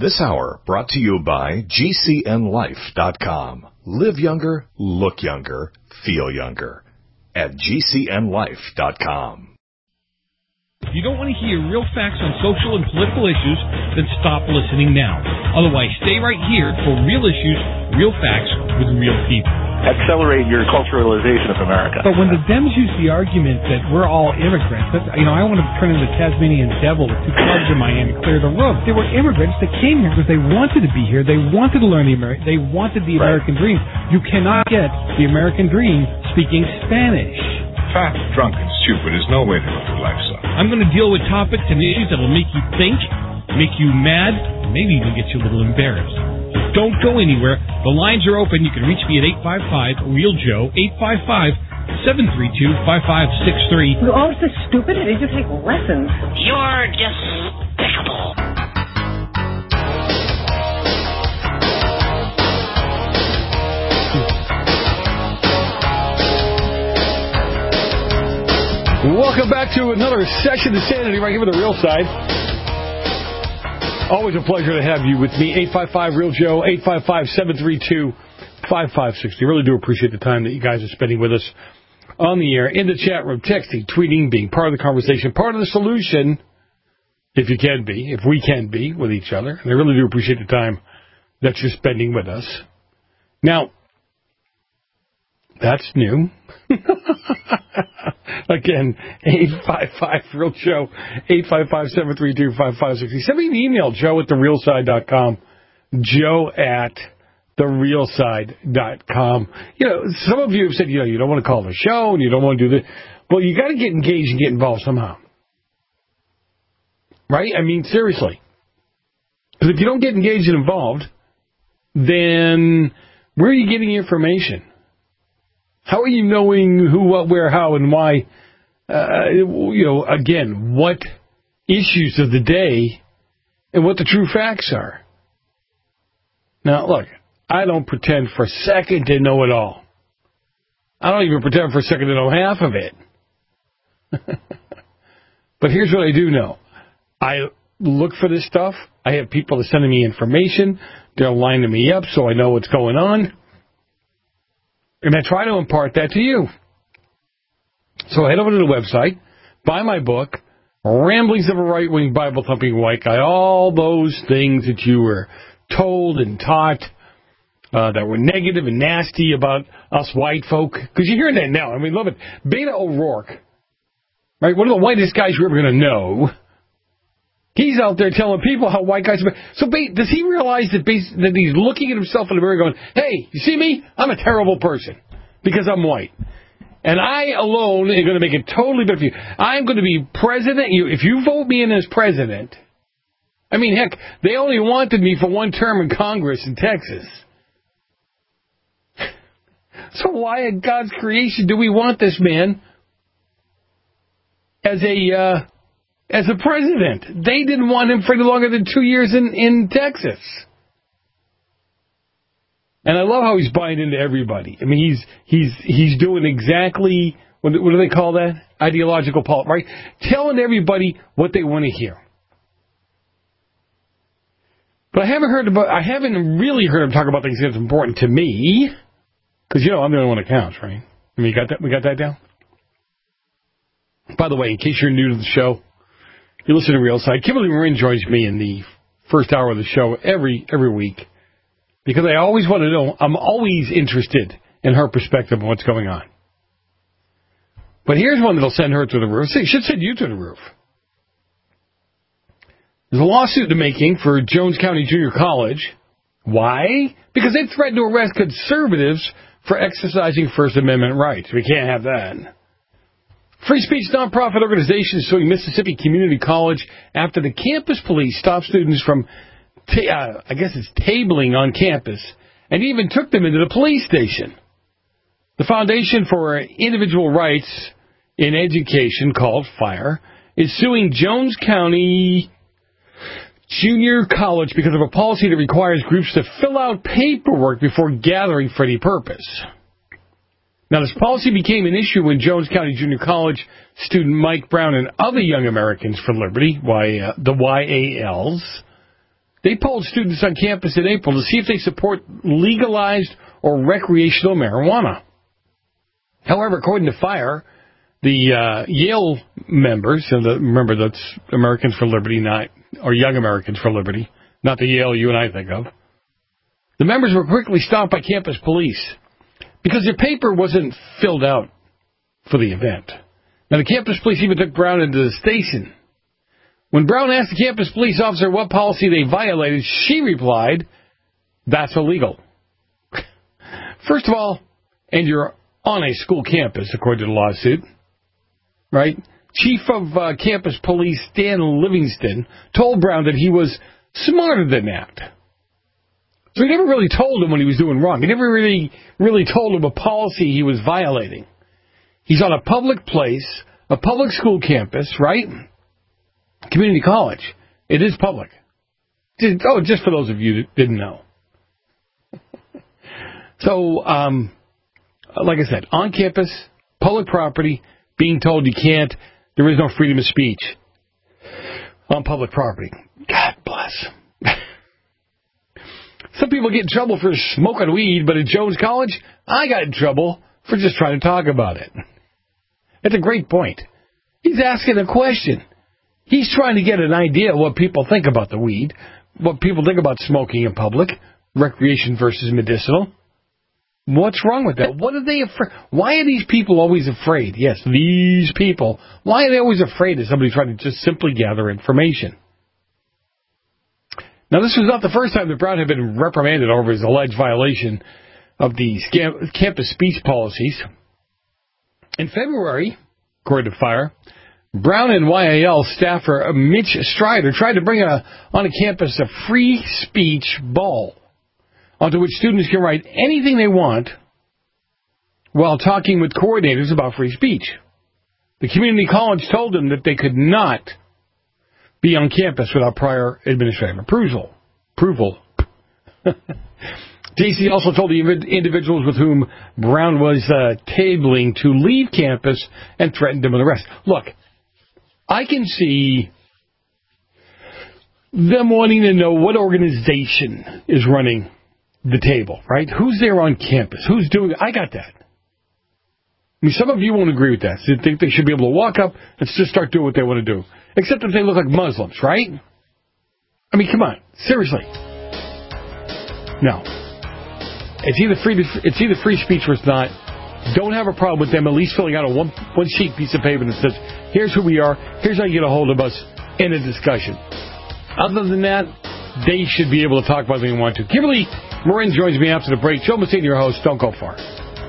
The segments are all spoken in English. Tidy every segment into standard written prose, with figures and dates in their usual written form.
This hour brought to you by GCNLife.com. Live younger, look younger, feel younger. At GCNLife.com. If you don't want to hear real facts on social and political issues, then stop listening now. Otherwise, stay right here for real issues, real facts with real people. Accelerate your culturalization of America. But when the Dems use the argument that we're all immigrants, I want to turn into the Tasmanian devil with two clubs in Miami, clear the roof. They were immigrants that came here because they wanted to be here. They wanted to learn they wanted the American dream. You cannot get the American dream speaking Spanish. Fat, drunk, and stupid is no way to live your life, son. I'm going to deal with topics and issues that will make you think, make you mad, and maybe even get you a little embarrassed. So don't go anywhere. The lines are open. You can reach me at 855-REAL-JOE, 855-732-5563. You're all so stupid. I need to take lessons. You're despicable. Welcome back to another session of Sanity right here with the Real Side. Always a pleasure to have you with me. 855-REAL-JOE, 855-732-5560. Really do appreciate the time that you guys are spending with us on the air, in the chat room, texting, tweeting, being part of the conversation, part of the solution, if you can be, if we can be with each other. And I really do appreciate the time that you're spending with us. Now, that's new. Again, 855-REAL-JOE, 855-732-5560. Send me an email, joe@therealside.com, joe@therealside.com. You know, some of you have said, you don't want to call the show and you don't want to do this. Well, you got to get engaged and get involved somehow. Right? I mean, seriously. Because if you don't get engaged and involved, then where are you getting information? How are you knowing who, what, where, how, and why? Again, what issues of the day and what the true facts are. Now, look, I don't pretend for a second to know it all. I don't even pretend for a second to know half of it. But here's what I do know. I look for this stuff. I have people that sending me information. They're lining me up so I know what's going on. And I try to impart that to you. So head over to the website, buy my book, Ramblings of a Right-Wing Bible-Thumping White Guy, all those things that you were told and taught that were negative and nasty about us white folk. Because you're hearing that now. I mean, love it. Beto O'Rourke, right, one of the whitest guys you're ever going to know, he's out there telling people how white guys are. So does he realize that he's looking at himself in the mirror going, hey, you see me? I'm a terrible person because I'm white. And I alone am going to make it totally better for you. I'm going to be president. If you vote me in as president, I mean, heck, they only wanted me for one term in Congress in Texas. So why in God's creation do we want this man as a president? They didn't want him for any longer than 2 years in Texas. And I love how he's buying into everybody. I mean, he's doing exactly, what do they call that? Ideological politics, right? Telling everybody what they want to hear. But I haven't really heard him talk about things that's important to me. Because, I'm the only one that counts, right? I mean, we got that down? By the way, in case you're new to the show, you listen to Real Side. Kimberly Marin joins me in the first hour of the show every week because I always want to know. I'm always interested in her perspective on what's going on. But here's one that'll send her to the roof. It should send you to the roof. There's a lawsuit in the making for Jones County Junior College. Why? Because they threatened to arrest conservatives for exercising First Amendment rights. We can't have that. Free speech nonprofit organization is suing Mississippi Community College after the campus police stopped students from, tabling on campus and even took them into the police station. The Foundation for Individual Rights in Education, called FIRE, is suing Jones County Junior College because of a policy that requires groups to fill out paperwork before gathering for any purpose. Now, this policy became an issue when Jones County Junior College student Mike Brown and other Young Americans for Liberty, the YALs, They polled students on campus in April to see if they support legalized or recreational marijuana. However, according to FIRE, the Yale members, and remember that's Americans for Liberty, or Young Americans for Liberty, not the Yale you and I think of. The members were quickly stopped by campus police because their paper wasn't filled out for the event. Now, the campus police even took Brown into the station. When Brown asked the campus police officer what policy they violated, she replied, "That's illegal." First of all, and you're on a school campus, according to the lawsuit, right? Chief of Campus Police Dan Livingston told Brown that he was smarter than that. So he never really told him what he was doing wrong. He never really told him a policy he was violating. He's on a public place, a public school campus, right? Community college. It is public. Just for those of you that didn't know. So, like I said, on campus, public property, being told you can't, there is no freedom of speech on public property. God bless. Some people get in trouble for smoking weed, but at Jones College, I got in trouble for just trying to talk about it. That's a great point. He's asking a question. He's trying to get an idea of what people think about the weed, what people think about smoking in public, recreation versus medicinal. What's wrong with that? What are they afraid? Why are these people always afraid? Yes, these people. Why are they always afraid of somebody trying to just simply gather information? Now, this was not the first time that Brown had been reprimanded over his alleged violation of the campus speech policies. In February, according to FIRE, Brown and YAL staffer Mitch Strider tried to bring on a campus a free speech ball onto which students can write anything they want while talking with coordinators about free speech. The community college told them that they could not be on campus without prior administrative approval. DC also told the individuals with whom Brown was tabling to leave campus and threatened them with arrest. Look, I can see them wanting to know what organization is running the table, right? Who's there on campus? Who's doing it? I got that. I mean, some of you won't agree with that. So you think they should be able to walk up and just start doing what they want to do. Except if they look like Muslims, right? I mean, come on. Seriously. No. It's either free speech or it's not. Don't have a problem with them at least filling out a one-sheet piece of paper that says, here's who we are, here's how you get a hold of us in a discussion. Other than that, they should be able to talk about anything they want to. Kimberly Marin joins me after the break. Joe Messina, your host. Don't go far.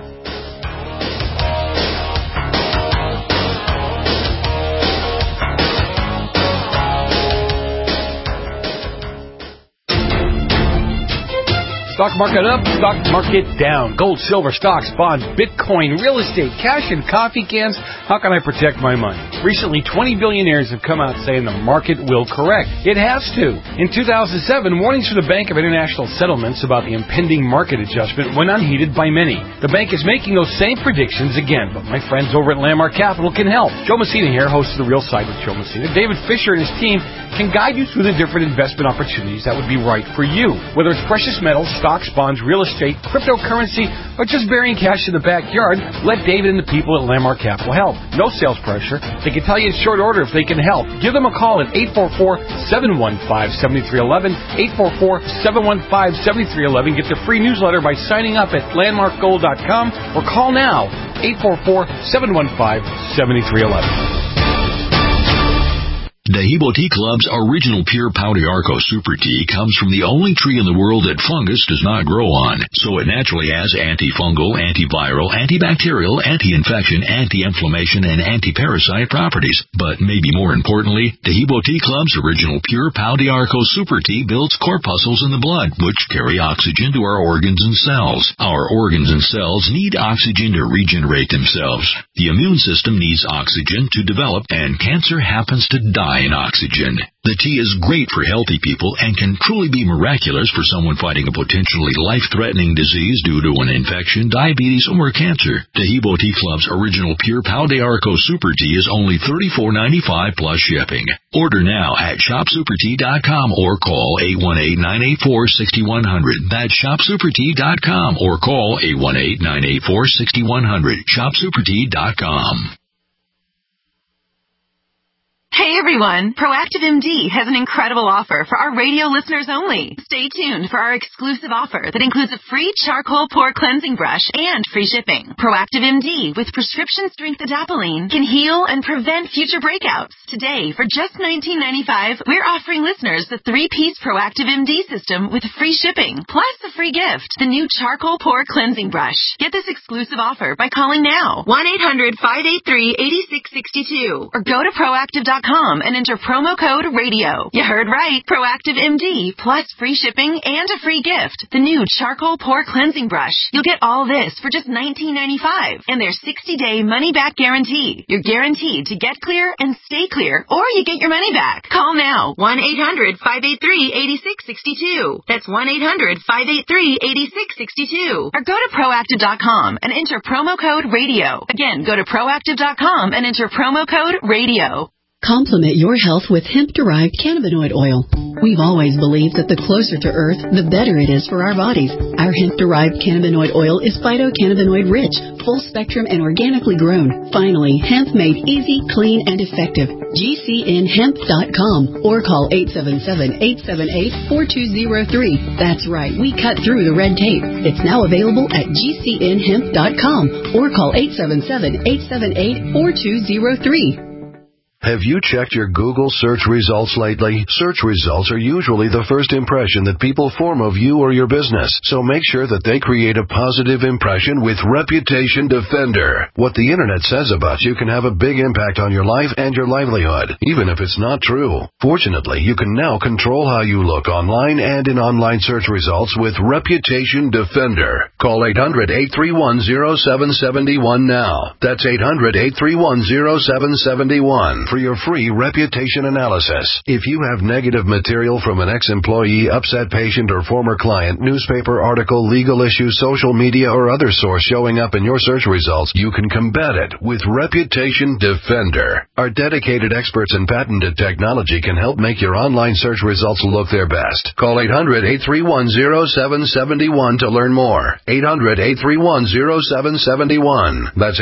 Stock market up, stock market down. Gold, silver, stocks, bonds, Bitcoin, real estate, cash, and coffee cans. How can I protect my money? Recently, 20 billionaires have come out saying the market will correct. It has to. In 2007, warnings from the Bank of International Settlements about the impending market adjustment went unheeded by many. The bank is making those same predictions again, but my friends over at Landmark Capital can help. Joe Messina here, host of The Real Side with Joe Messina. David Fisher and his team can guide you through the different investment opportunities that would be right for you. Whether it's precious metals, stocks, bonds, real estate, cryptocurrency, or just burying cash in the backyard, let David and the people at Landmark Capital help. No sales pressure. They can tell you in short order if they can help. Give them a call at 844-715-7311, 844-715-7311. Get the free newsletter by signing up at landmarkgold.com or call now, 844-715-7311. Dahibo Tea Club's original pure Pau d'Arco Super Tea comes from the only tree in the world that fungus does not grow on, so it naturally has antifungal, antiviral, antibacterial, anti-infection, anti-inflammation, and anti-parasite properties. But maybe more importantly, Dahibo Tea Club's original pure Pau d'Arco Super Tea builds corpuscles in the blood, which carry oxygen to our organs and cells. Our organs and cells need oxygen to regenerate themselves. The immune system needs oxygen to develop, and cancer happens to die high in oxygen. The tea is great for healthy people and can truly be miraculous for someone fighting a potentially life-threatening disease due to an infection, diabetes, or cancer. Tahibo Tea Club's original Pure Pau de Arco Super Tea is only $34.95 plus shipping. Order now at shopsupertea.com or call 818-984-6100. That's shopsupertea.com or call 818-984-6100. shopsupertea.com. Hey everyone, Proactive MD has an incredible offer for our radio listeners only. Stay tuned for our exclusive offer that includes a free charcoal pore cleansing brush and free shipping. Proactive MD with prescription strength adapalene can heal and prevent future breakouts. Today, for just $19.95, we're offering listeners the 3-piece Proactive MD system with free shipping, plus a free gift, the new charcoal pore cleansing brush. Get this exclusive offer by calling now, 1-800-583-8662, or go to proactive.com and enter promo code RADIO. You heard right. Proactive MD plus free shipping and a free gift. The new charcoal pore cleansing brush. You'll get all this for just $19.95 and their 60-day money-back guarantee. You're guaranteed to get clear and stay clear, or you get your money back. Call now. 1-800-583-8662. That's 1-800-583-8662. Or go to proactive.com and enter promo code RADIO. Again, go to proactive.com and enter promo code RADIO. Complement your health with hemp-derived cannabinoid oil. We've always believed that the closer to Earth, the better it is for our bodies. Our hemp-derived cannabinoid oil is phytocannabinoid-rich, full-spectrum, and organically grown. Finally, hemp made easy, clean, and effective. GCNhemp.com or call 877-878-4203. That's right, we cut through the red tape. It's now available at GCNhemp.com or call 877-878-4203. Have you checked your Google search results lately? Search results are usually the first impression that people form of you or your business, so make sure that they create a positive impression with Reputation Defender. What the internet says about you can have a big impact on your life and your livelihood, even if it's not true. Fortunately, you can now control how you look online and in online search results with Reputation Defender. Call 800-831-0771 now. That's 800-831-0771. For your free reputation analysis. If you have negative material from an ex-employee, upset patient, or former client, newspaper article, legal issue, social media, or other source showing up in your search results, you can combat it with Reputation Defender. Our dedicated experts in patented technology can help make your online search results look their best. Call 800-831-0771 to learn more. 800-831-0771. That's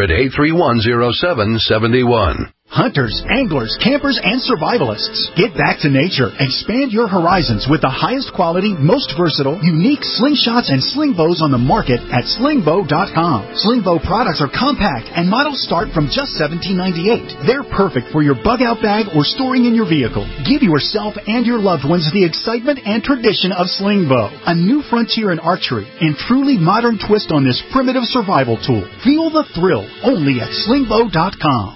800-831-0771. Hunters, anglers, campers, and survivalists. Get back to nature. Expand your horizons with the highest quality, most versatile, unique slingshots and sling bows on the market at slingbow.com. Slingbow products are compact and models start from just $17.98. They're perfect for your bug-out bag or storing in your vehicle. Give yourself and your loved ones the excitement and tradition of Slingbow, a new frontier in archery and truly modern twist on this primitive survival tool. Feel the thrill only at slingbow.com.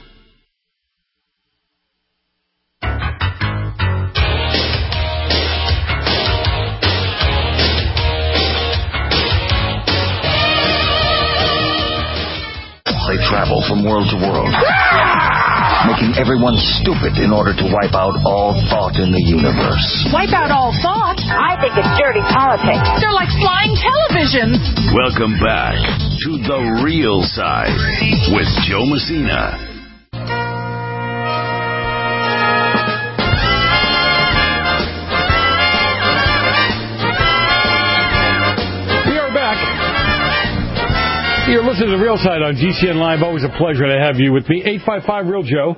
They travel from world to world, making everyone stupid in order to wipe out all thought in the universe. Wipe out all thought? I think it's dirty politics. They're like flying televisions. Welcome back to The Real Side with Joe Messina. You're listening to The Real Side on GCN Live. Always a pleasure to have you with me. 855-REAL-JOE.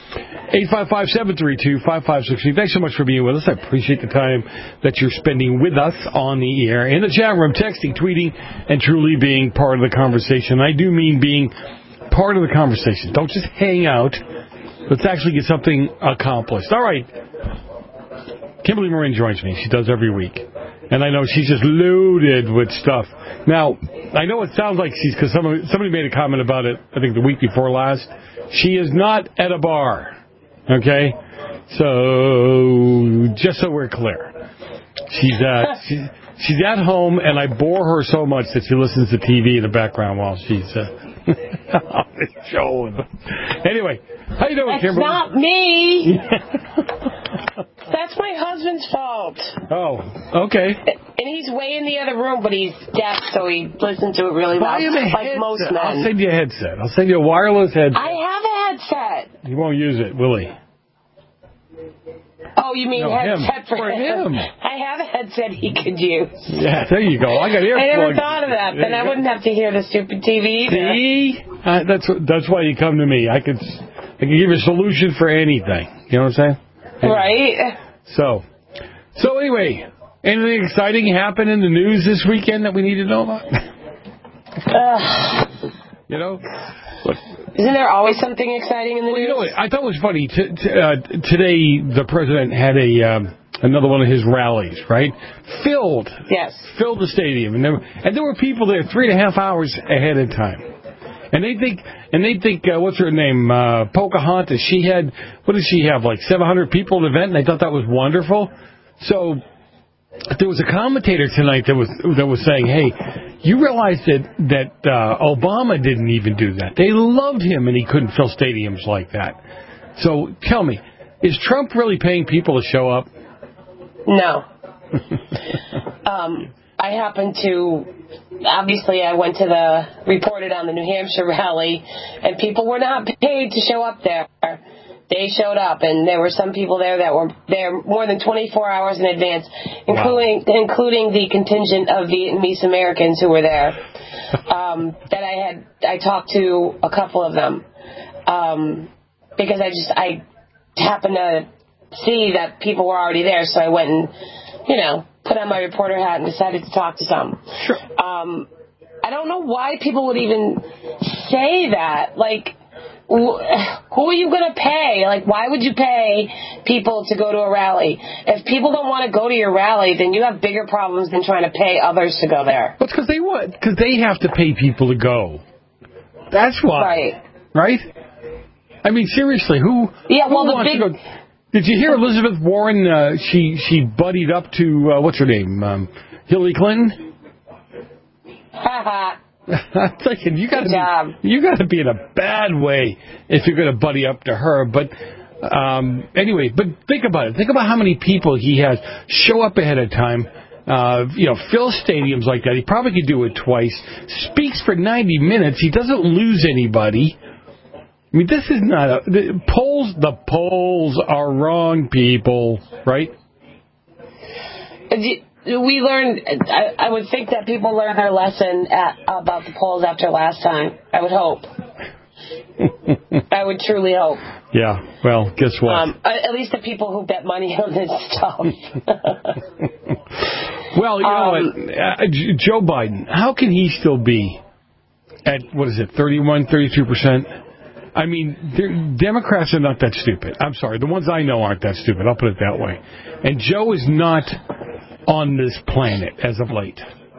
855-732-5563. Thanks so much for being with us. I appreciate the time that you're spending with us on the air, in the chat room, texting, tweeting, and truly being part of the conversation. I do mean being part of the conversation. Don't just hang out. Let's actually get something accomplished. All right. Kimberly Morin joins me. She does every week. And I know she's just loaded with stuff. Now, I know it sounds like she's, because somebody made a comment about it, I think the week before last. She is not at a bar. Okay? So, just so we're clear. She's at home, and I bore her so much that she listens to TV in the background while she's on the show. Anyway, How you doing, Kimberly? It's not me. That's my husband's fault. Oh, okay. And he's way in the other room, but he's deaf, so he listens to it really Buy him a loud, like headset. most men. I'll send you a headset. I'll send you a wireless headset. I have a headset. He won't use it, will he? Oh, you mean headset for him? I have a headset he could use. Yeah, there you go. I got earplugs. I never thought of that. Then I wouldn't have to hear the stupid TV either. See? That's why you come to me. I can give you a solution for anything. You know what I'm saying? Right. So anyway, anything exciting happen in the news this weekend that we need to know about? You know? Look, isn't there always something exciting in the news? You know what? I thought it was funny. Today, the president had another one of his rallies, right? Filled the stadium, and there were people there 3.5 hours ahead of time. And they think, what's her name? Pocahontas. She had, what did she have? Like 700 people at the event, and they thought that was wonderful. So there was a commentator tonight that was saying, hey, you realize that Obama didn't even do that. They loved him, and he couldn't fill stadiums like that. So tell me, is Trump really paying people to show up? No. I happened to, obviously I went to reported on the New Hampshire rally, and people were not paid to show up there. They showed up, and there were some people there that were there more than 24 hours in advance, including the contingent of Vietnamese Americans who were there. That I talked to a couple of them because I happened to see that people were already there, so I went and put on my reporter hat and decided to talk to some. Sure. I don't know why people would even say that. Like, who are you going to pay? Like, why would you pay people to go to a rally? If people don't want to go to your rally, then you have bigger problems than trying to pay others to go there. Well, it's because they have to pay people to go. That's why. Right? I mean, seriously, who wants to go? Did you hear Elizabeth Warren? She buddied up to what's her name? Hillary Clinton. I'm thinking you got to be in a bad way if you're going to buddy up to her. But anyway, but think about it. Think about how many people he has show up ahead of time. Fill stadiums like that. He probably could do it twice. Speaks for 90 minutes. He doesn't lose anybody. I mean, this is not the polls are wrong, people, right? We learned, I would think that people learned their lesson about the polls after last time. I would hope. I would truly hope. Yeah, well, guess what? At least the people who bet money on this stuff. Well, you know what? Joe Biden, how can he still be at, 31, 32%? I mean, Democrats are not that stupid. I'm sorry. The ones I know aren't that stupid. I'll put it that way. And Joe is not on this planet as of late.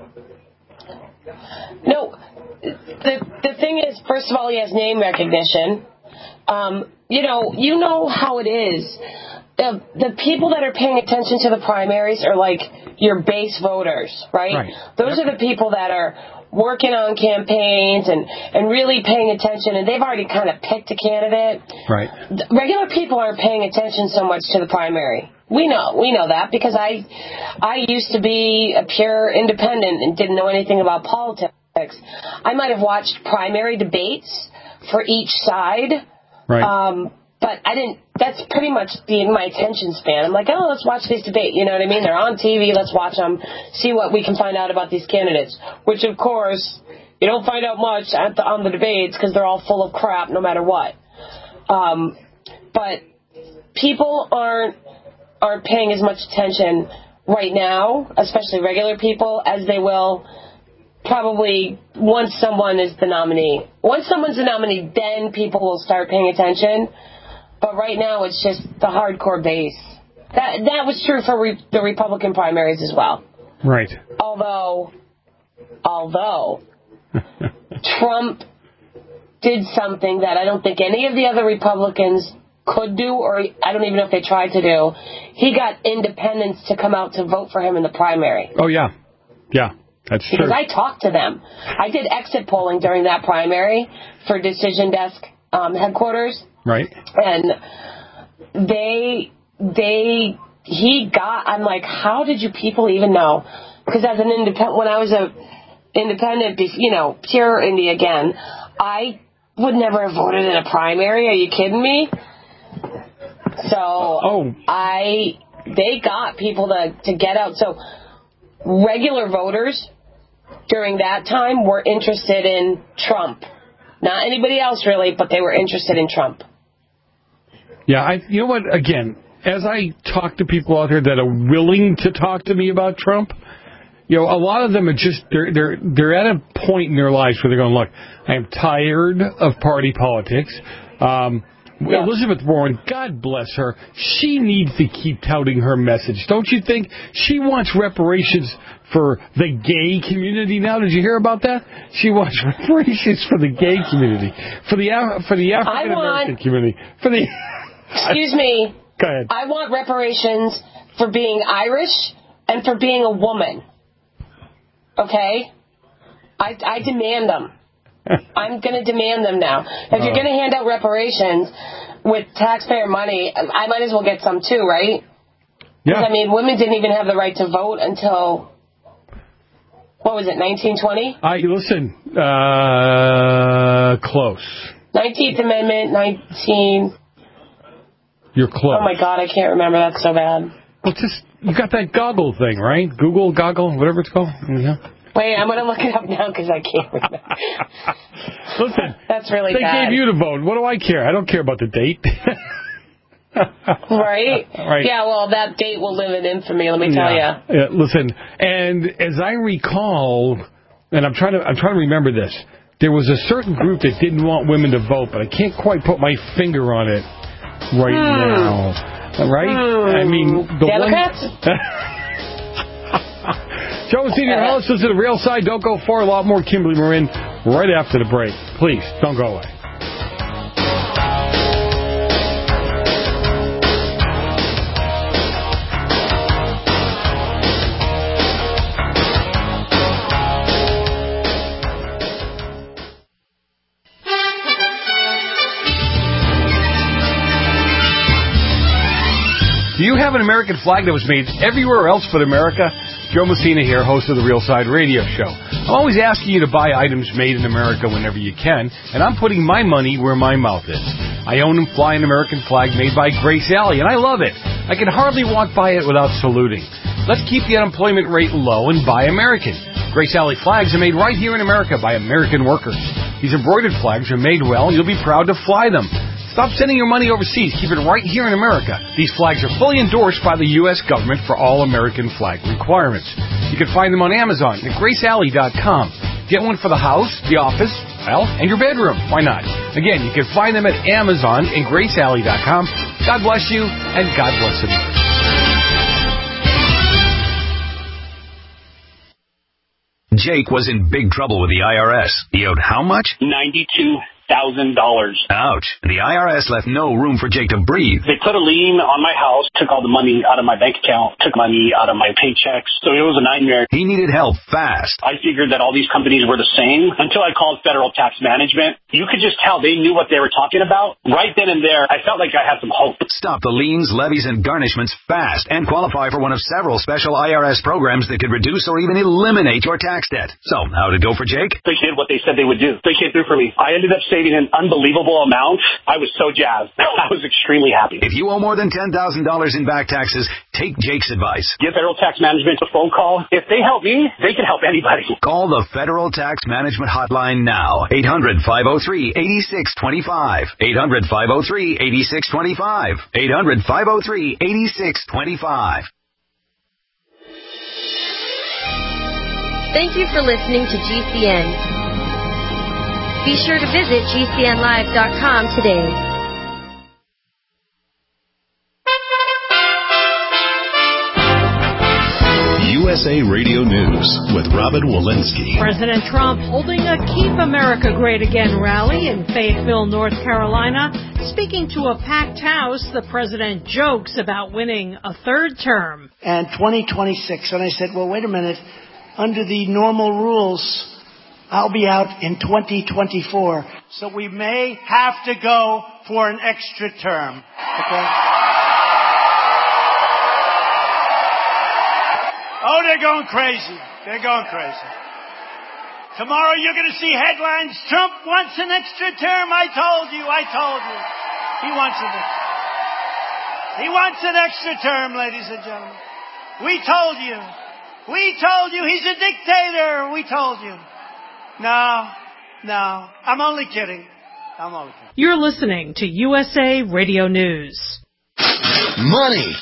No. The thing is, first of all, he has name recognition. You know how it is. The people that are paying attention to the primaries are like your base voters, right? Those are the people that are working on campaigns and really paying attention, and they've already kind of picked a candidate. Right. Regular people aren't paying attention so much to the primary. We know that because I used to be a pure independent and didn't know anything about politics. I might have watched primary debates for each side. Right. But I didn't. That's pretty much my attention span. I'm like, oh, let's watch this debate. You know what I mean? They're on TV. Let's watch them. See what we can find out about these candidates. Which, of course, you don't find out much on the debates because they're all full of crap, no matter what. But people aren't paying as much attention right now, especially regular people, as they will probably once someone is the nominee. Once someone's the nominee, then people will start paying attention. But right now, it's just the hardcore base. That was true for the Republican primaries as well. Right. Although Trump did something that I don't think any of the other Republicans could do, or I don't even know if they tried to do. He got independents to come out to vote for him in the primary. Oh, yeah. Yeah, that's true. Because I talked to them. I did exit polling during that primary for Decision Desk headquarters. Right. And I'm like, how did you people even know? Because as an independent, when I was a independent, pure indie again, I would never have voted in a primary. Are you kidding me? So they got people to get out. So regular voters during that time were interested in Trump. Not anybody else really, but they were interested in Trump. Yeah, you know what? Again, as I talk to people out there that are willing to talk to me about Trump, a lot of them are just they're at a point in their lives where they're going, look, I am tired of party politics. Elizabeth Warren, God bless her, she needs to keep touting her message. Don't you think? She wants reparations for the gay community now. Did you hear about that? She wants reparations for the gay community, for the African American community, for the. Excuse me. Go ahead. I want reparations for being Irish and for being a woman. Okay? I demand them. I'm going to demand them now. If you're going to hand out reparations with taxpayer money, I might as well get some too, right? Yeah. I mean, women didn't even have the right to vote until, what was it, 1920? Listen, close. 19th Amendment, 19... You're close. Oh, my God, I can't remember. That's so bad. Well, you got that goggle thing, right? Google, goggle, whatever it's called. Yeah. Wait, I'm going to look it up now because I can't remember. Listen, that's really bad. They gave you the vote. What do I care? I don't care about the date. Right? Right. Yeah, well, that date will live in infamy, let me tell you. Yeah, listen, and as I recall, and I'm trying to remember this, there was a certain group that didn't want women to vote, but I can't quite put my finger on it right now. Right? I mean, the Democrats? Joe Senior Host is to the real side. Don't go far. A lot more Kimberly Marin right after the break. Please, don't go away. Do you have an American flag that was made everywhere else but America? Joe Messina here, host of the Real Side Radio Show. I'm always asking you to buy items made in America whenever you can, and I'm putting my money where my mouth is. I own and fly an American flag made by Grace Alley, and I love it. I can hardly walk by it without saluting. Let's keep the unemployment rate low and buy American. Grace Alley flags are made right here in America by American workers. These embroidered flags are made well, and you'll be proud to fly them. Stop sending your money overseas. Keep it right here in America. These flags are fully endorsed by the U.S. government for all American flag requirements. You can find them on Amazon at GraceAlley.com. Get one for the house, the office, and your bedroom. Why not? Again, you can find them at Amazon and GraceAlley.com. God bless you, and God bless America. Jake was in big trouble with the IRS. He owed how much? $92,000. Ouch. The IRS left no room for Jake to breathe. They put a lien on my house, took all the money out of my bank account, took money out of my paychecks. So it was a nightmare. He needed help fast. I figured that all these companies were the same until I called Federal Tax Management. You could just tell they knew what they were talking about. Right then and there, I felt like I had some hope. Stop the liens, levies, and garnishments fast and qualify for one of several special IRS programs that could reduce or even eliminate your tax debt. So, how'd it go for Jake? They did what they said they would do. They came through for me. I ended up saving an unbelievable amount. I was so jazzed. I was extremely happy. If you owe more than $10,000 in back taxes, take Jake's advice. Give Federal Tax Management a phone call. If they help me, they can help anybody. Call the Federal Tax Management Hotline now. 800-503-8625. 800-503-8625. 800-503-8625. Thank you for listening to GCN. Be sure to visit GCNlive.com today. USA Radio News with Robin Walensky. President Trump holding a Keep America Great Again rally in Fayetteville, North Carolina. Speaking to a packed house, the president jokes about winning a third term. And 2026. And I said, well, wait a minute. Under the normal rules, I'll be out in 2024. So we may have to go for an extra term. Okay? Oh, they're going crazy. They're going crazy. Tomorrow you're going to see headlines. Trump wants an extra term. I told you. He wants an extra term, ladies and gentlemen. We told you. He's a dictator. We told you. No. I'm only kidding. You're listening to USA Radio News. Money.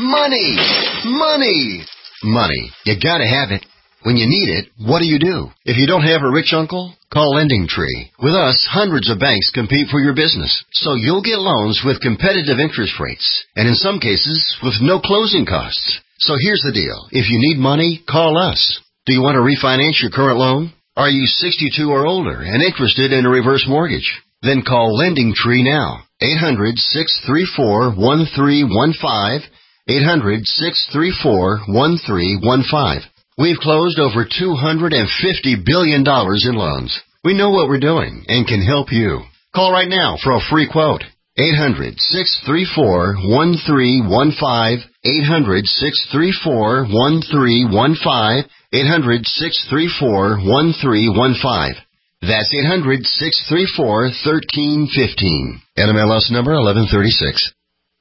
You gotta have it. When you need it, what do? If you don't have a rich uncle, call Lending Tree. With us, hundreds of banks compete for your business, so you'll get loans with competitive interest rates, and in some cases, with no closing costs. So here's the deal. If you need money, call us. Do you want to refinance your current loan? Are you 62 or older and interested in a reverse mortgage? Then call Lending Tree now. 800-634-1315. 800-634-1315. We've closed over $250 billion in loans. We know what we're doing and can help you. Call right now for a free quote. 800-634-1315. 800-634-1315. 800-634-1315. That's 800-634-1315. NMLS number 1136.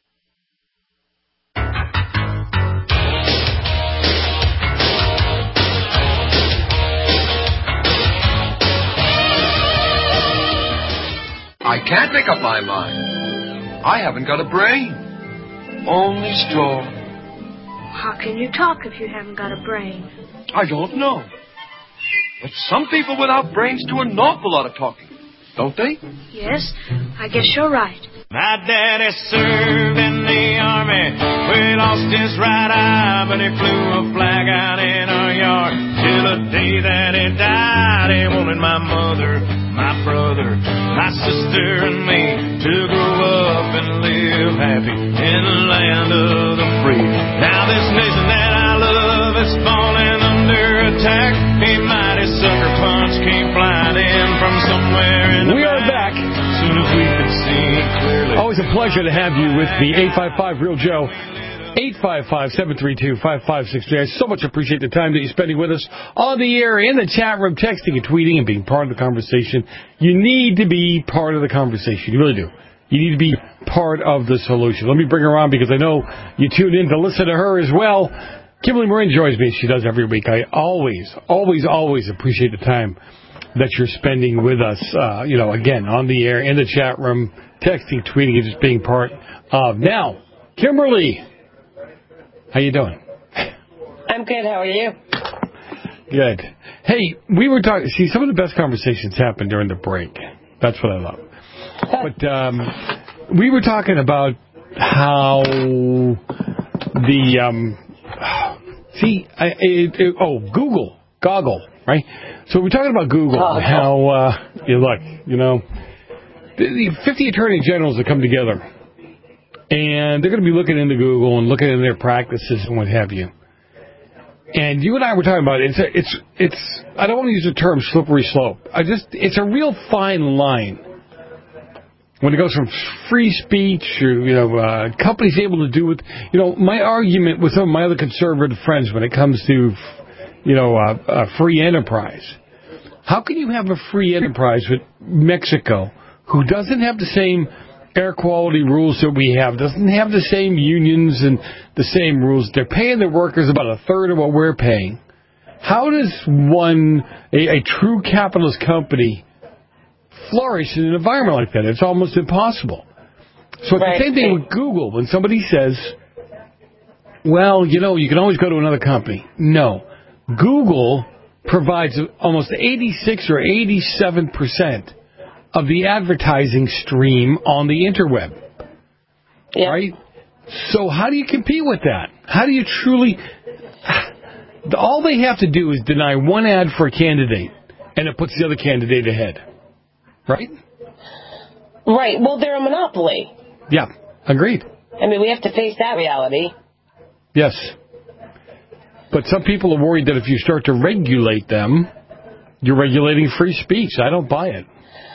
I can't make up my mind. I haven't got a brain. Only straw. How can you talk if you haven't got a brain? I don't know. But some people without brains do an awful lot of talking, don't they? Yes, I guess you're right. My daddy served in the army. We lost his right eye, but he flew a flag out in our yard. Till the day that he died, he wanted my mother, my brother, my sister, and me to grow up and live happy in the land of the free. Now this nation that I love is falling under attack. A mighty sucker punch came flying in from somewhere in the We are back. As soon as we could see clearly. Always a pleasure to have you with me. 855 Real Joe. 855-732-5563. I so much appreciate the time that you're spending with us on the air, in the chat room, texting and tweeting and being part of the conversation. You need to be part of the conversation. You really do. You need to be part of the solution. Let me bring her on because I know you tune in to listen to her as well. Kimberly Marin joins me as she does every week. I always appreciate the time that you're spending with us, again, on the air, in the chat room, texting, tweeting, and just being part of. Now, Kimberly, how you doing? I'm good. How are you? Good. Hey, we were talking. See, some of the best conversations happen during the break. That's what I love. But we were talking about how Goggle, right? So we're talking about Google, and how the 50 attorney generals that come together. And they're going to be looking into Google and looking into their practices and what have you. And you and I were talking about it. It's I don't want to use the term slippery slope. It's a real fine line when it goes from free speech or, companies able to do with, my argument with some of my other conservative friends when it comes to, a free enterprise. How can you have a free enterprise with Mexico who doesn't have the same air quality rules that we have, doesn't have the same unions and the same rules? They're paying their workers about a third of what we're paying. How does a true capitalist company flourish in an environment like that? It's almost impossible. So it's the same thing with Google. When somebody says, well, you can always go to another company. No. Google provides almost 86 or 87% of the advertising stream on the interweb. Yeah. Right? So how do you compete with that? How do you truly... All they have to do is deny one ad for a candidate, and it puts the other candidate ahead. Right? Right. Well, they're a monopoly. Yeah. Agreed. I mean, we have to face that reality. Yes. But some people are worried that if you start to regulate them, You're regulating free speech. I don't buy it.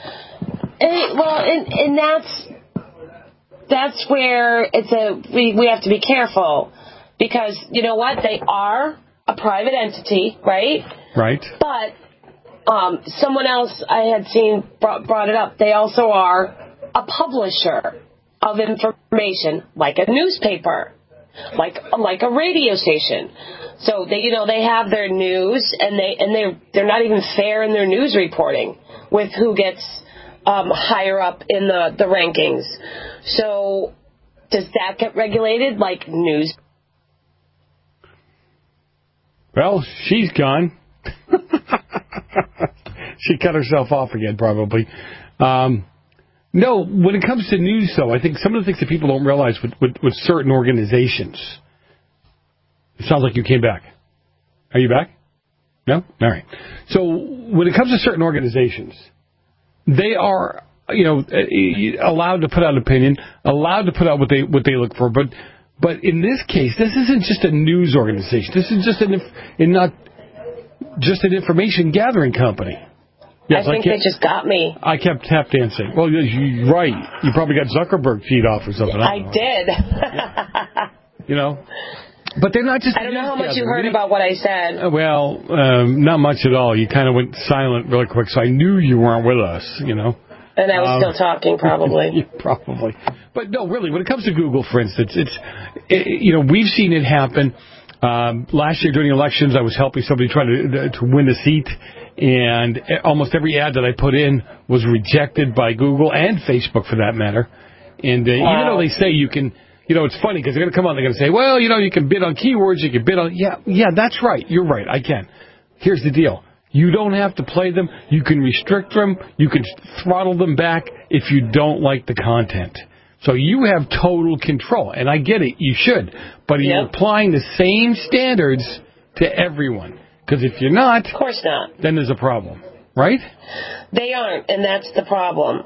And that's where we have to be careful, because you know what? They are a private entity, right? Right. But someone else I had seen brought it up. They also are a publisher of information, like a newspaper, like a radio station. So they have their news, and they're not even fair in their news reporting with who gets higher up in the rankings. So does that get regulated like news? Well, she's gone. She cut herself off again, probably. No, when it comes to news, though, I think some of the things that people don't realize with certain organizations. It sounds like you came back. Are you back? No? All right. So when it comes to certain organizations, they are, allowed to put out opinion, allowed to put out what they look for. But in this case, this isn't just a news organization. This is just not just an information gathering company. Yes, I think they just got me. I kept tap dancing. Well, you're right. You probably got Zuckerberg feed off or something. I did. Yeah. But they're not just. I don't know how much you heard about what I said. Well, not much at all. You kind of went silent really quick, so I knew you weren't with us. And I was still talking, probably. Probably. But no, really, when it comes to Google, for instance, we've seen it happen. Last year during the elections, I was helping somebody try to win a seat, and almost every ad that I put in was rejected by Google and Facebook, for that matter. And even though they say you can, it's funny because they're going to come on, they're going to say, well, you can bid on keywords, you can bid on, yeah, that's right, you're right, I can. Here's the deal. You don't have to play them. You can restrict them. You can throttle them back if you don't like the content. So you have total control. And I get it. You should. But you're applying the same standards to everyone. Because if you're not, of course not, then there's a problem. Right? They aren't, and that's the problem.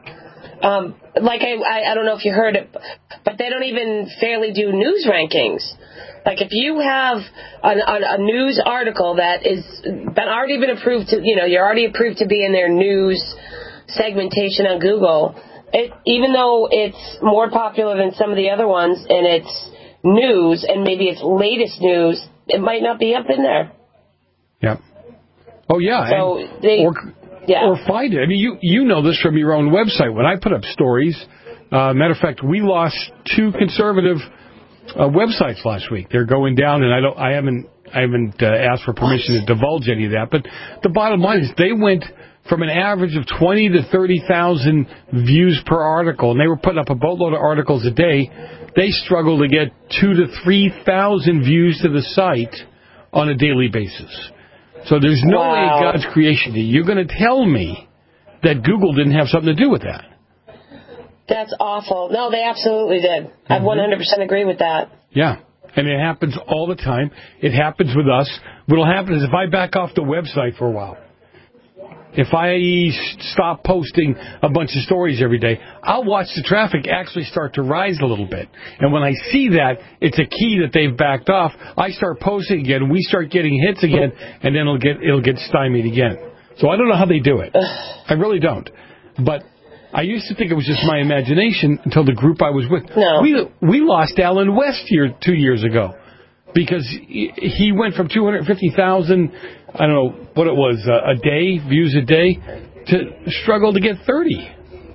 I don't know if you heard it, but they don't even fairly do news rankings. Like if you have a news article that is already been approved to, you're already approved to be in their news segmentation on Google, even though it's more popular than some of the other ones and it's news and maybe it's latest news, it might not be up in there. Yeah. Oh, yeah. So or find it. I mean, you know this from your own website. When I put up stories, matter of fact, we lost 2 conservative websites last week. They're going down, and I haven't asked for permission to divulge any of that. But the bottom line is they went from an average of 20 to 30,000 views per article, and they were putting up a boatload of articles a day. They struggle to get 2,000 to 3,000 views to the site on a daily basis. So there's no way in God's creation that you're going to tell me that Google didn't have something to do with that. That's awful. No, they absolutely did. I 100% agree with that. Yeah. And it happens all the time. It happens with us. What will happen is if I back off the website for a while, if I stop posting a bunch of stories every day, I'll watch the traffic actually start to rise a little bit. And when I see that, it's a key that they've backed off. I start posting again, we start getting hits again, and then it'll get stymied again. So I don't know how they do it. I really don't. But I used to think it was just my imagination until the group I was with. No. We lost Alan West 2 years ago because he went from 250,000, I don't know what it was, views a day, to struggle to get 30.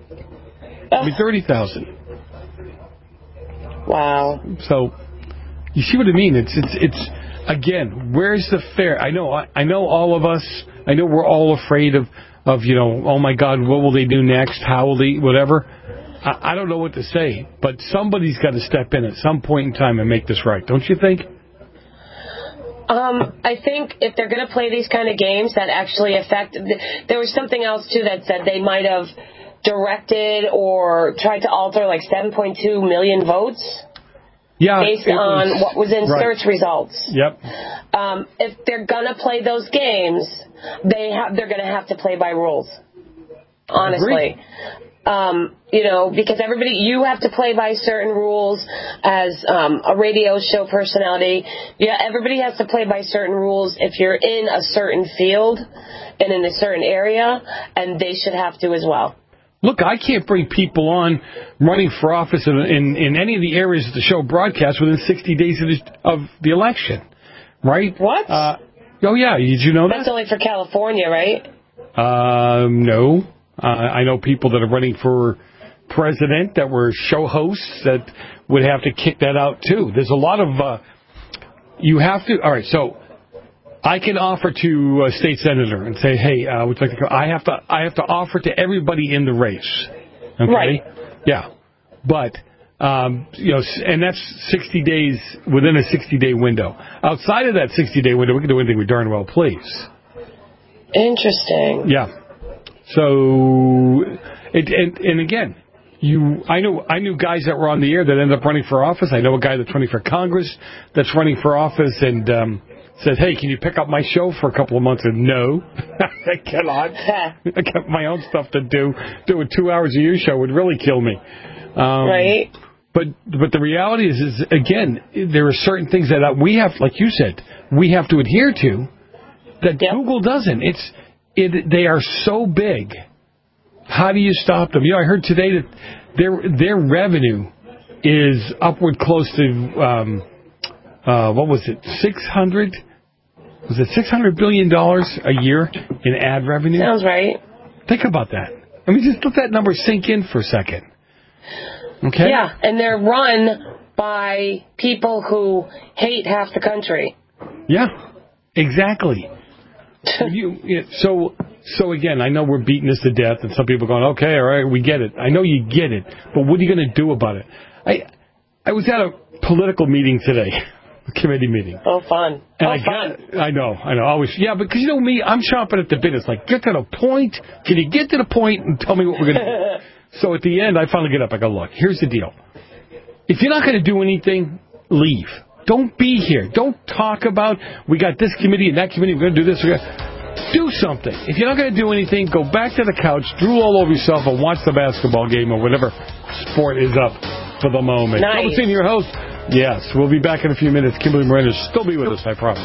30,000. Wow. So you see what I mean? It's again, where's the fair? I know all of us. I know we're all afraid of oh my God, what will they do next? How will they, whatever. I don't know what to say, but somebody's got to step in at some point in time and make this right, don't you think? I think if they're going to play these kind of games that actually affect, there was something else too that said they might have directed or tried to alter like 7.2 million votes. Yeah, based on what was in search results. Yep. If they're going to play those games, they're going to have to play by rules. honestly. Because you have to play by certain rules as a radio show personality. Yeah, everybody has to play by certain rules if you're in a certain field and in a certain area, and they should have to as well. Look, I can't bring people on running for office in any of the areas of the show broadcast within 60 days of the election, right? What? Oh, yeah. Did you know that? That's only for California, right? No. I know people that are running for president that were show hosts that would have to kick that out, too. There's a lot of... you have to... All right, so I can offer to a state senator and say, hey, would you like to come? I have to offer to everybody in the race. Okay? Right. Yeah. But, and that's 60 days, within a 60-day window. Outside of that 60-day window, we can do anything we darn well please. Interesting. Yeah. So, and again, I knew guys that were on the air that ended up running for office. I know a guy that's running for Congress that's running for office and said, hey, can you pick up my show for a couple of months? And no, I cannot. I got my own stuff to do. Doing 2 hours of your show would really kill me. Right. But the reality is again, there are certain things that we have, like you said, we have to adhere to that Google doesn't. They are so big. How do you stop them? I heard today that their revenue is upward close to what was it? $600 billion a year in ad revenue? Sounds right. Think about that. I mean, just let that number sink in for a second. Okay? Yeah, and they're run by people who hate half the country. Yeah, exactly. So again, I know we're beating this to death, and some people are going, okay, all right, we get it. I know you get it, but what are you going to do about it? I was at a political meeting today, a committee meeting. Oh, fun. And I know. Always, yeah, because you know me, I'm chomping at the bit. It's like, get to the point. Can you get to the point and tell me what we're going to do? So at the end, I finally get up. I go, look, here's the deal. If you're not going to do anything, leave. Don't be here. Don't talk about, we got this committee and that committee, we're going to do this. Do something. If you're not going to do anything, go back to the couch, drool all over yourself, and watch the basketball game or whatever sport is up for the moment. Nice. Seeing your host. Yes, we'll be back in a few minutes. Kimberly Miranda will still be with us, I promise.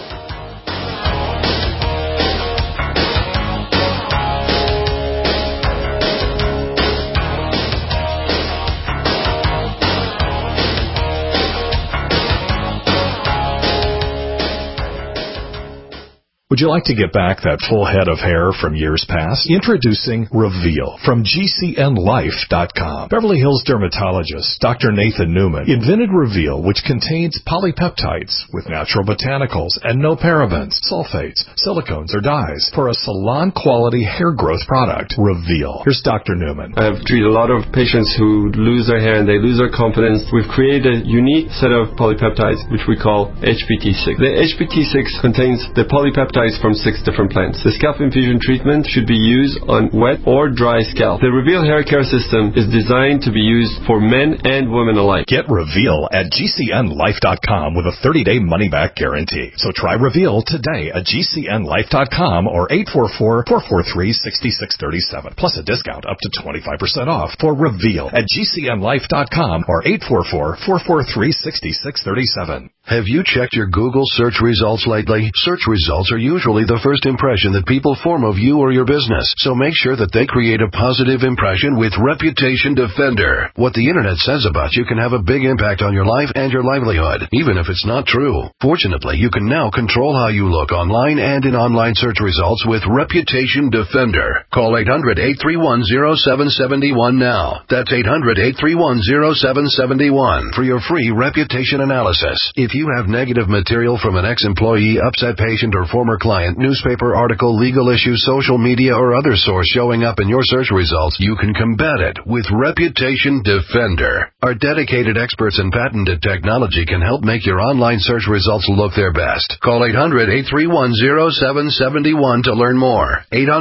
Would you like to get back that full head of hair from years past? Introducing Reveal from GCNLife.com. Beverly Hills dermatologist Dr. Nathan Newman invented Reveal, which contains polypeptides with natural botanicals and no parabens, sulfates, silicones, or dyes for a salon-quality hair growth product. Reveal. Here's Dr. Newman. I've treated a lot of patients who lose their hair and they lose their confidence. We've created a unique set of polypeptides, which we call HPT6. The HPT6 contains the polypeptides from 6 different plants. The scalp infusion treatment should be used on wet or dry scalp. The Reveal hair care system is designed to be used for men and women alike. Get Reveal at GCNLife.com with a 30-day money-back guarantee. So try Reveal today at GCNLife.com or 844-443-6637. Plus a discount up to 25% off for Reveal at GCNLife.com or 844-443-6637. Have you checked your Google search results lately? Search results are usually the first impression that people form of you or your business, so make sure that they create a positive impression with Reputation Defender. What the internet says about you can have a big impact on your life and your livelihood, even if it's not true. Fortunately, you can now control how you look online and in online search results with Reputation Defender. Call 800-831-0771 now. That's 800-831-0771 for your free reputation analysis. If you have negative material from an ex-employee, upset patient, or former client, newspaper article, legal issue, social media, or other source showing up in your search results, you can combat it with Reputation Defender. Our dedicated experts in patented technology can help make your online search results look their best. Call 800-831-0771 to learn more.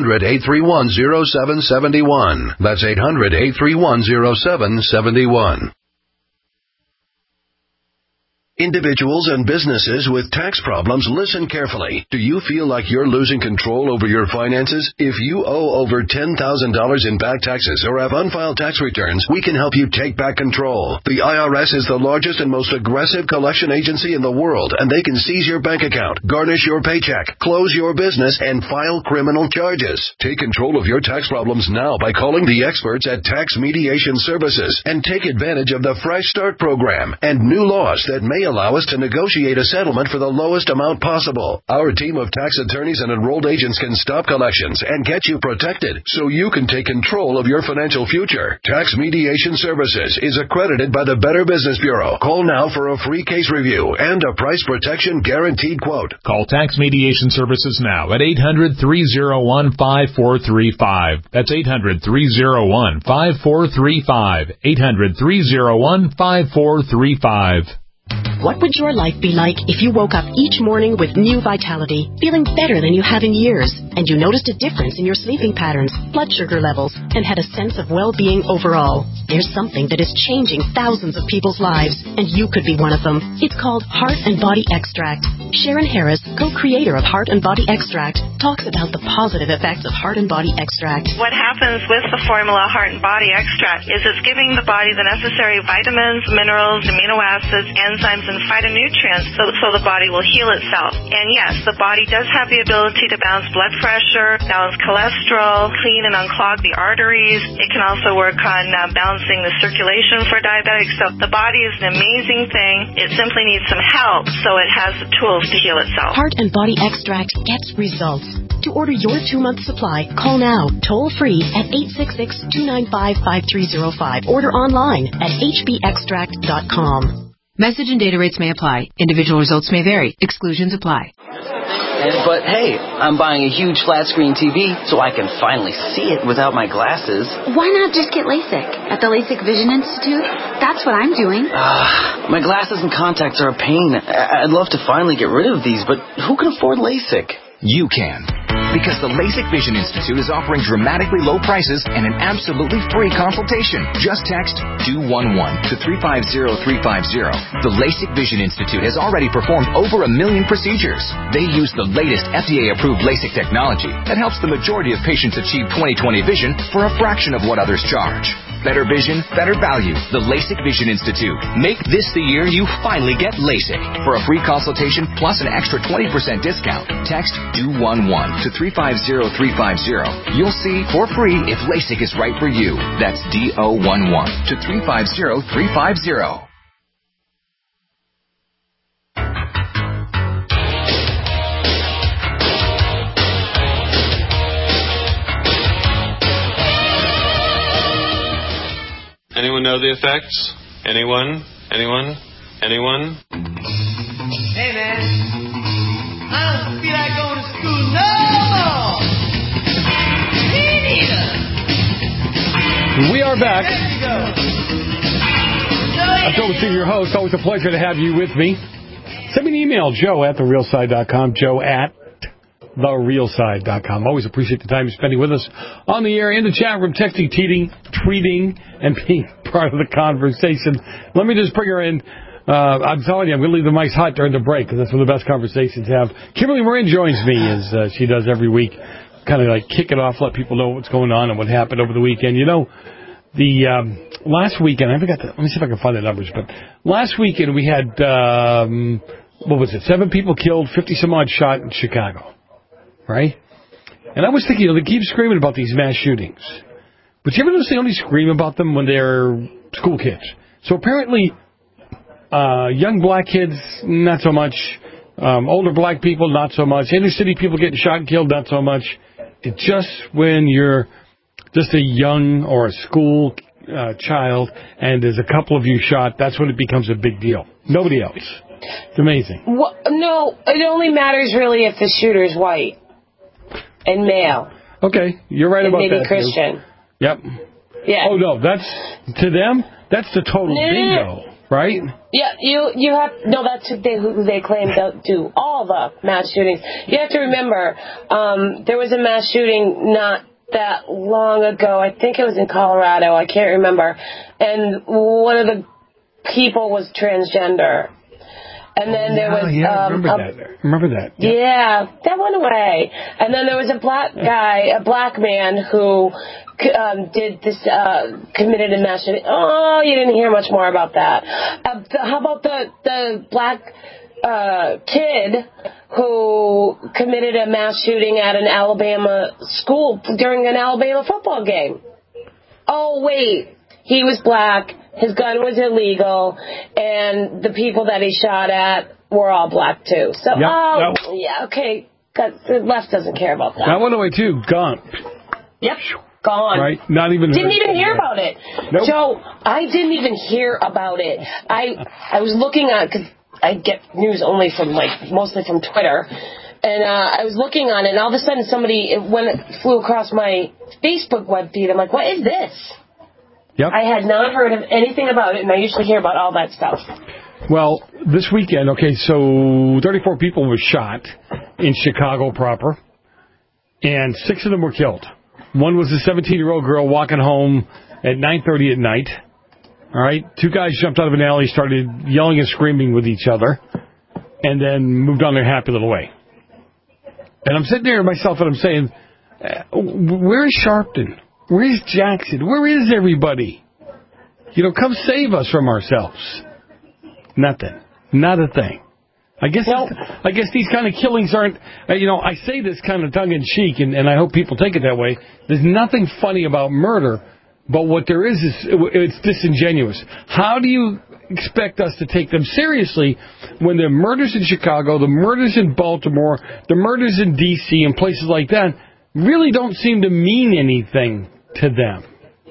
800-831-0771. That's 800-831-0771. Individuals and businesses with tax problems, listen carefully. Do you feel like you're losing control over your finances? If you owe over $10,000 in back taxes or have unfiled tax returns, we can help you take back control. The IRS is the largest and most aggressive collection agency in the world, and they can seize your bank account, garnish your paycheck, close your business, and file criminal charges. Take control of your tax problems now by calling the experts at Tax Mediation Services and take advantage of the Fresh Start program and new laws that may allow us to negotiate a settlement for the lowest amount possible. Our team of tax attorneys and enrolled agents can stop collections and get you protected so you can take control of your financial future. Tax Mediation Services is accredited by the Better Business Bureau. Call now for a free case review and a price protection guaranteed quote. Call Tax Mediation Services now at 800-301-5435. That's 800-301-5435. 800-301-5435. What would your life be like if you woke up each morning with new vitality, feeling better than you have in years, and you noticed a difference in your sleeping patterns, blood sugar levels, and had a sense of well-being overall? There's something that is changing thousands of people's lives, and you could be one of them. It's called Heart and Body Extract. Sharon Harris, co-creator of Heart and Body Extract, talks about the positive effects of Heart and Body Extract. What happens with the formula Heart and Body Extract is it's giving the body the necessary vitamins, minerals, amino acids, enzymes, and phytonutrients so the body will heal itself. And yes, the body does have the ability to balance blood pressure, balance cholesterol, clean and unclog the arteries. It can also work on balancing the circulation for diabetics. So the body is an amazing thing. It simply needs some help so it has the tools to heal itself. Heart and Body Extract gets results. To order your 2-month supply, call now, toll free at 866-295-5305. Order online at hbextract.com. Message and data rates may apply. Individual results may vary. Exclusions apply. But hey, I'm buying a huge flat screen TV so I can finally see it without my glasses. Why not just get LASIK at the LASIK Vision Institute? That's what I'm doing. My glasses and contacts are a pain. I'd love to finally get rid of these, but who can afford LASIK? You can. Because the LASIK Vision Institute is offering dramatically low prices and an absolutely free consultation. Just text 211 to 350350. The LASIK Vision Institute has already performed over 1 million procedures. They use the latest FDA-approved LASIK technology that helps the majority of patients achieve 20/20 vision for a fraction of what others charge. Better vision, better value. The LASIK Vision Institute. Make this the year you finally get LASIK. For a free consultation plus an extra 20% discount, text 211 to 350350. You'll see for free if LASIK is right for you. That's DO11 to 350350. Anyone know the effects? Anyone? Anyone? Anyone? Hey, man. I don't feel like going to school no more. Me neither. We are back. I'm Joe, your host. Always a pleasure to have you with me. Send me an email, joe@therealside.com, joe@therealside.com. Always appreciate the time you're spending with us on the air, in the chat room, texting, tweeting, and being part of the conversation. Let me just bring her in. I'm telling you, I'm going to leave the mics hot during the break because that's when the best conversations have. Kimberly Moran joins me as she does every week, kind of like kick it off, let people know what's going on and what happened over the weekend. You know, the last weekend, I forgot let me see if I can find the numbers, but last weekend we had, 7 people killed, 50-some-odd shot in Chicago, right? And I was thinking, they keep screaming about these mass shootings. But you ever notice they only scream about them when they're school kids? So apparently, young black kids, not so much. Older black people, not so much. Inner city people getting shot and killed, not so much. It's just when you're just a young or a school child and there's a couple of you shot, that's when it becomes a big deal. Nobody else. It's amazing. Well, no, it only matters really if the shooter's white and male. Okay, you're right about that. Maybe Christian. Yep. Yeah. Oh, no, that's, to them, that's the total bingo, right? Yeah, you have, no, that's who they claim to do all the mass shootings. You have to remember, there was a mass shooting not that long ago. I think it was in Colorado. I can't remember. And one of the people was transgender. And then there was... remember that. Yeah, that went away. And then there was a black man who committed a mass shooting. Oh, you didn't hear much more about that. How about the black kid who committed a mass shooting at an Alabama school during an Alabama football game? Oh, wait. He was black, his gun was illegal, and the people that he shot at were all black, too. So, okay. The left doesn't care about that. That went away, too. Gone. Yep. Gone. Right? Not even... Didn't even hear about it. Nope. Joe, I didn't even hear about it. I was looking at... Because I get news only from, mostly from Twitter. And I was looking on it, and all of a sudden when it flew across my Facebook web feed, I'm like, what is this? Yep. I had not heard of anything about it, and I usually hear about all that stuff. Well, this weekend, so 34 people were shot in Chicago proper, and 6 of them were killed. One was a 17-year-old girl walking home at 9:30 at night. All right, 2 guys jumped out of an alley, started yelling and screaming with each other, and then moved on their happy little way. And I'm sitting there myself, and I'm saying, where's Sharpton? Where's Jackson? Where is everybody? Come save us from ourselves. Nothing. Not a thing. I guess these kind of killings aren't, I say this kind of tongue-in-cheek, and I hope people take it that way. There's nothing funny about murder, but what there is it's disingenuous. How do you expect us to take them seriously when the murders in Chicago, the murders in Baltimore, the murders in D.C. and places like that really don't seem to mean anything to them?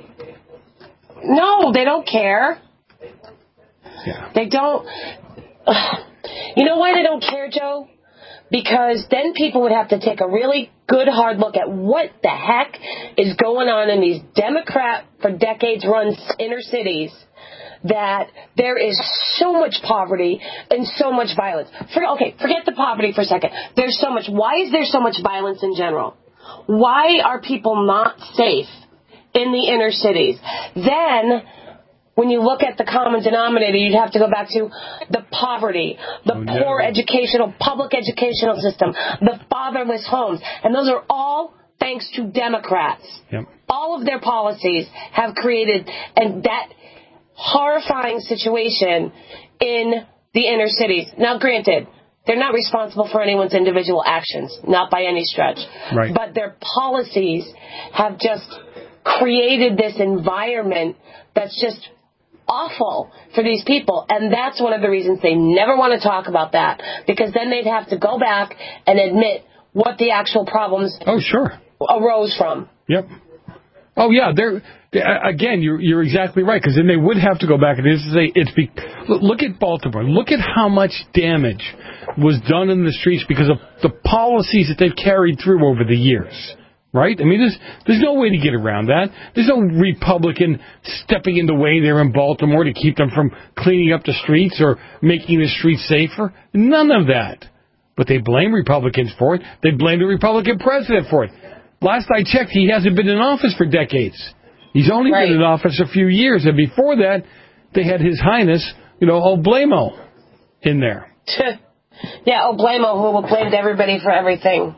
No, they don't care. Yeah. They don't... You know why they don't care, Joe? Because then people would have to take a really good hard look at what the heck is going on in these Democrat, for decades run inner cities, that there is so much poverty and so much violence. Forget the poverty for a second. There's so much. Why is there so much violence in general? Why are people not safe in the inner cities? Then, when you look at the common denominator, you'd have to go back to the poverty, the poor public educational system, the fatherless homes. And those are all thanks to Democrats. Yep. All of their policies have created that horrifying situation in the inner cities. Now, granted, they're not responsible for anyone's individual actions, not by any stretch. Right. But their policies have just created this environment that's just awful for these people. And that's one of the reasons they never want to talk about that, because then they'd have to go back and admit what the actual problems arose from. Yep. Oh, yeah. Again, you're exactly right, because then they would have to go back and say, look at Baltimore. Look at how much damage was done in the streets because of the policies that they've carried through over the years. Right? I mean, there's no way to get around that. There's no Republican stepping in the way there in Baltimore to keep them from cleaning up the streets or making the streets safer. None of that. But they blame Republicans for it. They blame the Republican president for it. Last I checked, he hasn't been in office for decades. He's only been in office a few years. And before that, they had His Highness, Oblamo in there. Yeah, Oblamo, who blamed everybody for everything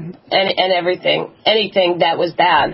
anything that was bad.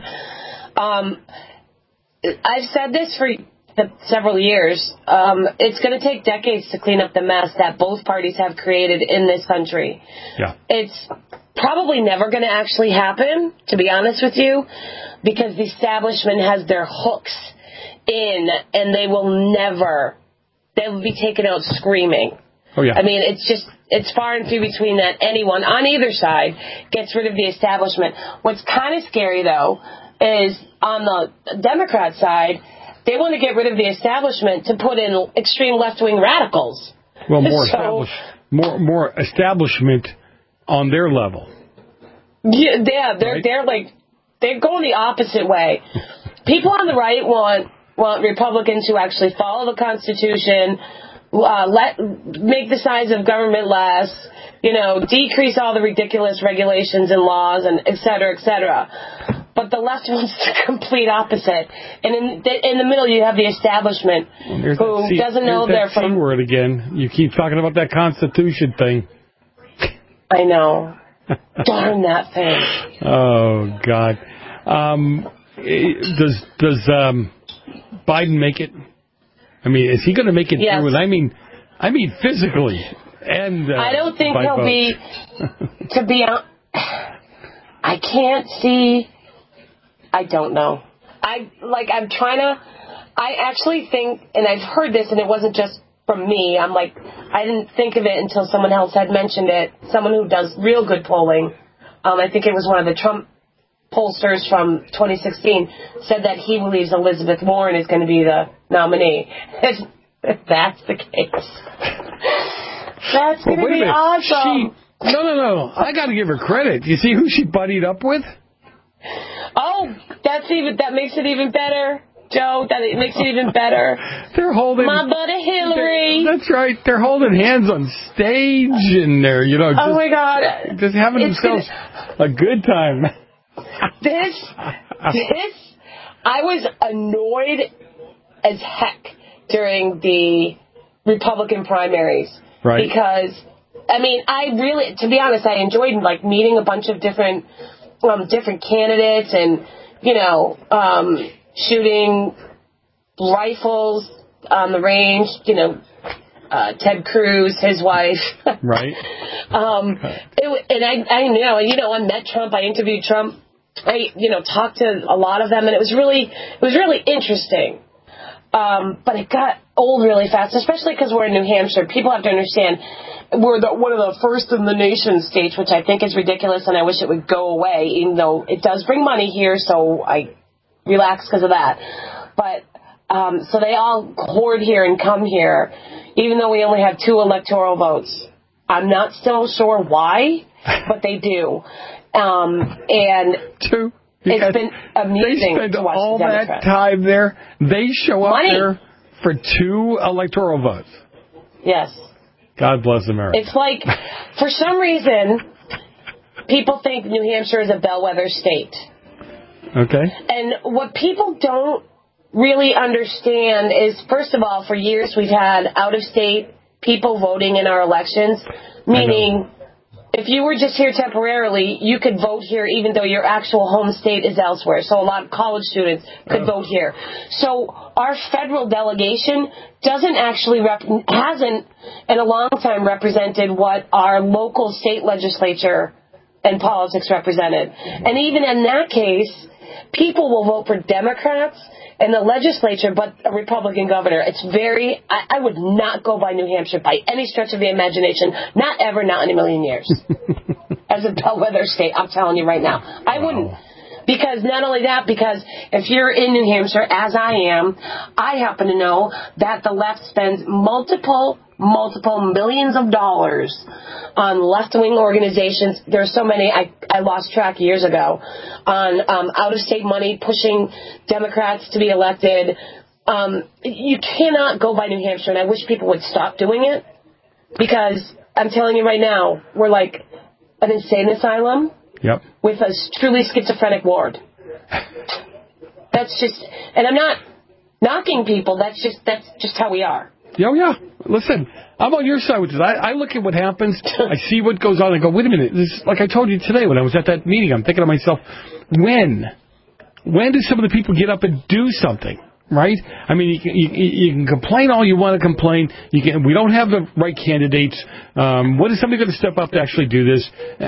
I've said this for several years. It's going to take decades to clean up the mess that both parties have created in this country. Yeah. It's probably never going to actually happen, to be honest with you, because the establishment has their hooks in, and they'll be taken out screaming. Oh, yeah. I mean, it's far and few between that anyone on either side gets rid of the establishment. What's kind of scary, though, is on the Democrat side, they want to get rid of the establishment to put in extreme left-wing radicals. Well, more establishment on their level. Yeah, they're going the opposite way. People on the right want Republicans who actually follow the Constitution, make the size of government less, decrease all the ridiculous regulations and laws, and et cetera, et cetera. But the left wants the complete opposite. And in the middle, you have the establishment who doesn't know they're from... C word again. You keep talking about that Constitution thing. I know. Darn that thing. Oh, God. Does Biden make it? I mean, is he going to make it through? And I mean physically. And I don't think he'll be. To be honest, I can't see. I don't know. I'm trying to. I actually think, and I've heard this, and it wasn't just from me. I'm like, I didn't think of it until someone else had mentioned it. Someone who does real good polling. I think it was one of the Trump pollsters from 2016 said that he believes Elizabeth Warren is going to be the nominee. If that's the case, that's going to be awesome. No. I got to give her credit. You see who she buddied up with? Oh, that makes it even better, Joe. It makes it even better. They're holding my buddy Hillary. That's right. They're holding hands on stage, and they're oh my God, just having themselves a good time. This, I was annoyed as heck during the Republican primaries. Right. Because, I mean, to be honest, I enjoyed, meeting a bunch of different candidates and, shooting rifles on the range, Ted Cruz, his wife. Right. I met Trump. I interviewed Trump. I, talked to a lot of them, and it was really interesting. But it got old really fast, especially because we're in New Hampshire. People have to understand we're one of the first in the nation states, which I think is ridiculous, and I wish it would go away, even though it does bring money here, so I relax because of that. But so they all hoard here and come here, even though we only have 2 electoral votes. I'm not still sure why, but they do. And 2. It's been amazing to watch all the Democrats. That time there. They show up there for 2 electoral votes. Yes. God bless America. It's like, for some reason, people think New Hampshire is a bellwether state. Okay. And what people don't really understand is, first of all, for years we've had out-of-state people voting in our elections, meaning if you were just here temporarily, you could vote here even though your actual home state is elsewhere. So a lot of college students could vote here. So our federal delegation hasn't in a long time represented what our local state legislature and politics represented. And even in that case, people will vote for Democrats in the legislature, but a Republican governor. It's I would not go by New Hampshire by any stretch of the imagination. Not ever, not in a million years. As a bellwether state, I'm telling you right now. I wouldn't. Because not only that, because if you're in New Hampshire, as I am, I happen to know that the left spends multiple millions of dollars on left-wing organizations. There's so many, I lost track years ago, on out-of-state money pushing Democrats to be elected. You cannot go by New Hampshire, and I wish people would stop doing it, because I'm telling you right now, we're like an insane asylum. Yep. With a truly schizophrenic ward. That's just, and I'm not knocking people. That's just how we are. Yeah. Listen, I'm on your side with this. I look at what happens. I see what goes on. I go, wait a minute. This, like I told you today when I was at that meeting, I'm thinking to myself, when do some of the people get up and do something? Right? I mean, you can complain all you want to complain. We don't have the right candidates. When is somebody going to step up to actually do this?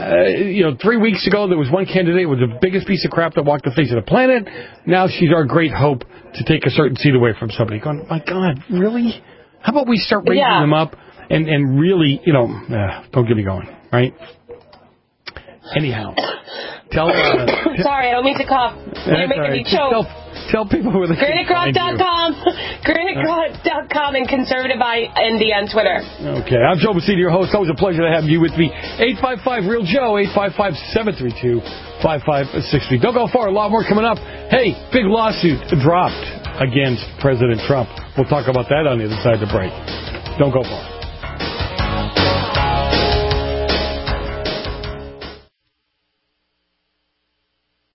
3 weeks ago, there was one candidate with the biggest piece of crap that walked the face of the planet. Now she's our great hope to take a certain seat away from somebody. Going, my God, really? How about we start raising them up and really, don't get me going, right? Anyhow. Sorry, I don't mean to cough. You're making me choke. Tell people where they can find you. GraniteCross.com and Conservative ND on Twitter. Okay, I'm Joe Bacino, your host. Always a pleasure to have you with me. 855-REAL-JOE, 855-732-5563. Don't go far. A lot more coming up. Hey, big lawsuit dropped against President Trump. We'll talk about that on the other side of the break. Don't go far.